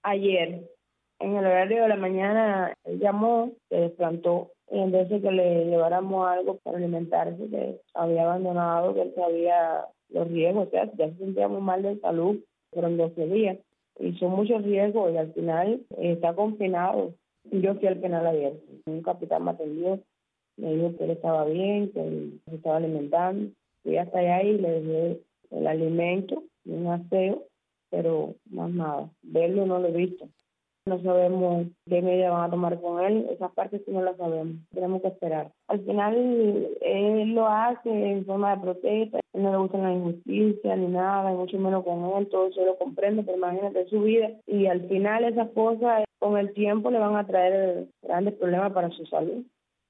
Ayer, en el horario de la mañana, él llamó, se desplantó, y entonces que le lleváramos algo para alimentarse, que había abandonado, que él sabía los riesgos, o sea, ya se sentía muy mal de salud, fueron 12 días, y son muchos riesgos, y al final está confinado. Yo fui al penal ayer, un capitán me atendió, me dijo que él estaba bien, que él se estaba alimentando, fui hasta allá y le dejé el alimento, un aseo, pero más nada, verlo no lo he visto. No sabemos qué medidas van a tomar con él, esas partes sí no las sabemos, tenemos que esperar. Al final él lo hace en forma de protesta, él no le gusta la injusticia ni nada, y mucho menos con él, todo eso lo comprende, pero imagínate su vida, y al final esas cosas con el tiempo le van a traer grandes problemas para su salud.